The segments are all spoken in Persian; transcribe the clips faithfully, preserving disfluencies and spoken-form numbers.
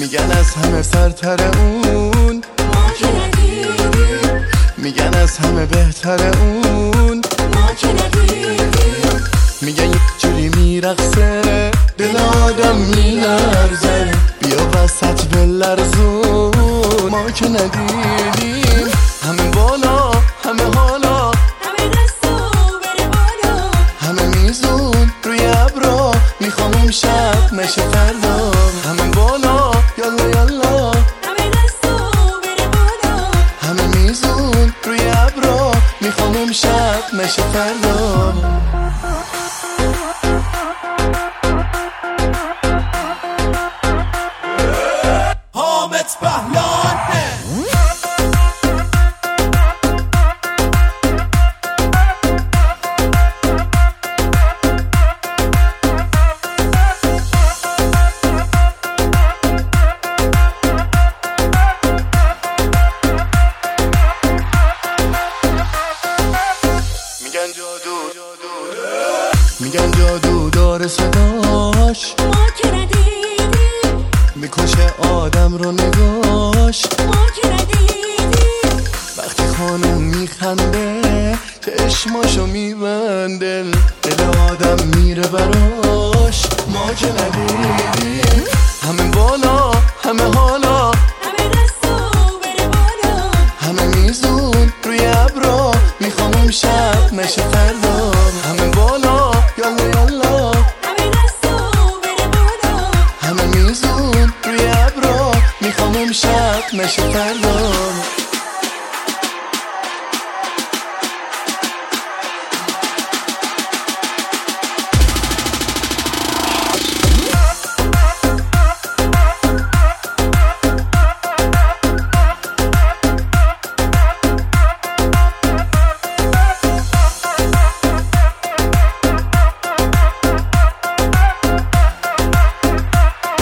میگن از همه سرتر اون، ما که ندیدیم. میگن از همه بهتر اون، ما که ندیدیم. میگن یک جوری میرقصه دل آدم میلرزه، بیا وسط بلرزون. ما که ندیدیم همه بالا همه حالا، همه دستو بره بالا، همه میزون روی ابرا، میخوام اون شب نشه فردا. همه بالا یالا یالا، همه دستو بره بالا، همه میزون روی ابرا، میخوام اون شب نشه فردا. حامد پهلان میگن جادو میگن جادو داره صداش، ما که ندیدیم. میکشه آدم رو نگاش. ما که ندیدیم. وقتی خانوم میخنده چشماشو میبنده، دل آدم میره براش. ما که ندیدیم همه بالا همه حالا، همه دستو بره بالا، همه میزون روی ابرا، میخوام اون شب نشه فردا. همه بالا یالا یالا، همه دستو بره بالا، همه میزون روی ابرا، میخوام اون شب نشه فردا.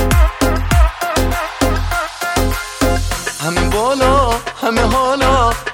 همه بالا همه حالا،